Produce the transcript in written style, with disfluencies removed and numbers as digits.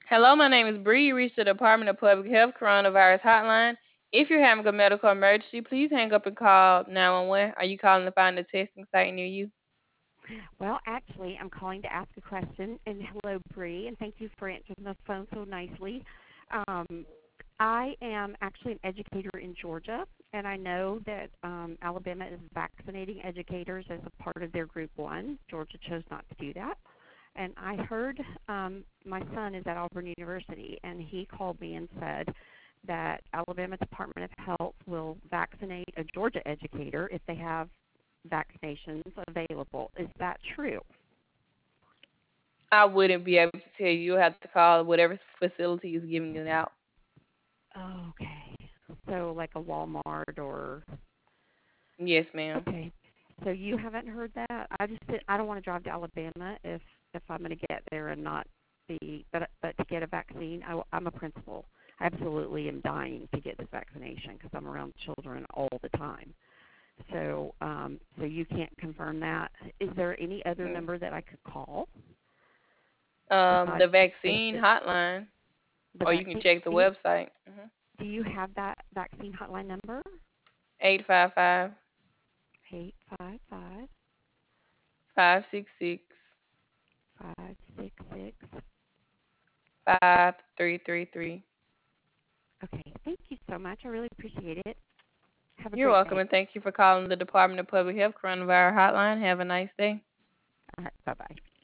Hello, my name is Bree. You reached the Department of Public Health Coronavirus Hotline. If you're having a medical emergency, please hang up and call 911. Are you calling to find a testing site near you? Well, actually, I'm calling to ask a question. And hello, Bree, and thank you for answering the phone so nicely. Um, I am actually an educator in Georgia, and I know that Alabama is vaccinating educators as a part of their Group 1. Georgia chose not to do that. And I heard my son is at Auburn University, and he called me and said that Alabama Department of Health will vaccinate a Georgia educator if they have vaccinations available. Is that true? I wouldn't be able to tell you. You'll have to call whatever facility is giving it out. Okay. So like a Walmart or Yes, ma'am. okay. So you haven't heard that? I don't want to drive to Alabama if I'm going to get there and not be but to get a vaccine. I'm a principal. I absolutely am dying to get this vaccination because I'm around children all the time. So you can't confirm that. Is there any other Mm. number that I could call besides The vaccine the hotline, the or you can vaccine? check the Do you website. do you have that vaccine hotline number? 855 855 566 566. 5333. Okay, thank you so much. I really appreciate it. Have a You're great welcome, day. and thank you for calling the Department of Public Health Coronavirus Hotline. Have a nice day. All right, bye bye.